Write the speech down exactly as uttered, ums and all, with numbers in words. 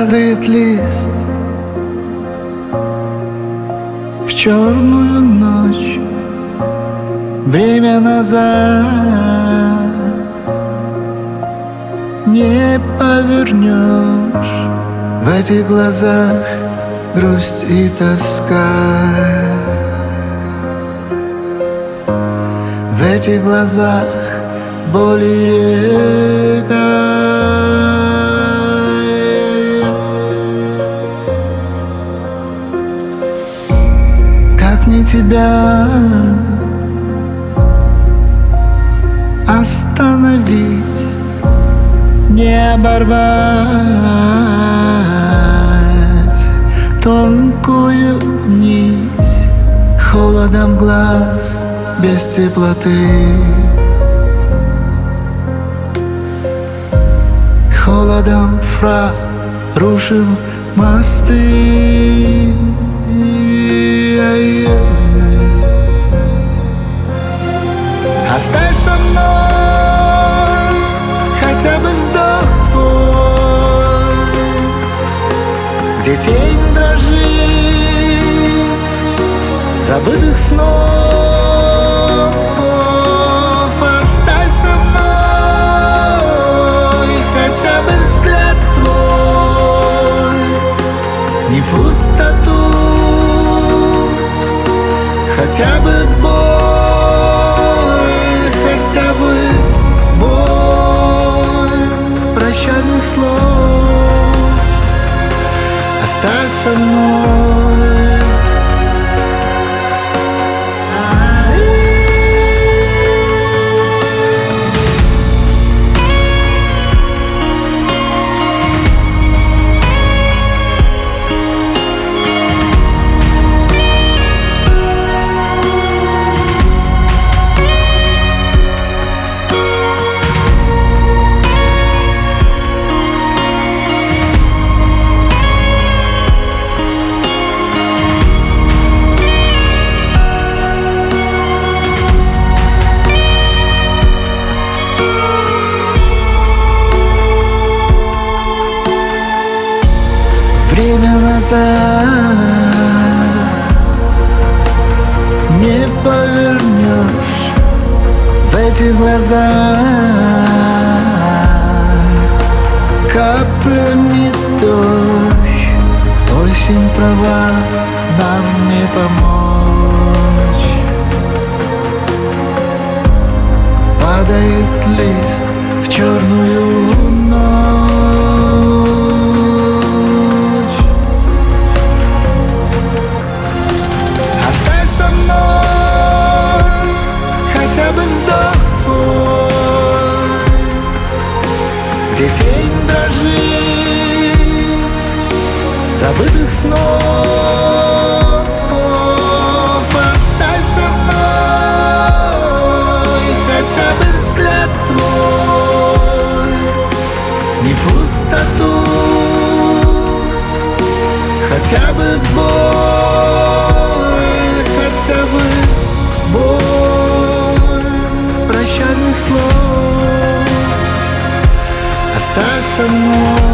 Падает лист в черную ночь, время назад не повернешь. В этих глазах грусть и тоска, в этих глазах боль и река. Как мне тебя остановить, не оборвать тонкую нить холодом глаз без теплоты, холодом фраз рушим мосты. Оставь со мной хотя бы вздох твой, где тень дрожит забытых снов. Оставь со мной хотя бы взгляд твой, не пустоту, хотя бы боль, хотя бы боль прощальных слов. Оставь со мной. Время назад не повернешь. В этих глазах каплями дождь. Осень права, нам не помочь. Падает лист в черную ночь. Хотя бы вздох твой, где тень дрожит забытых снов. Оставь со мной хотя бы взгляд твой, не пустоту, хотя бы боль, хотя бы боль прощальных слов. Оставь со мной.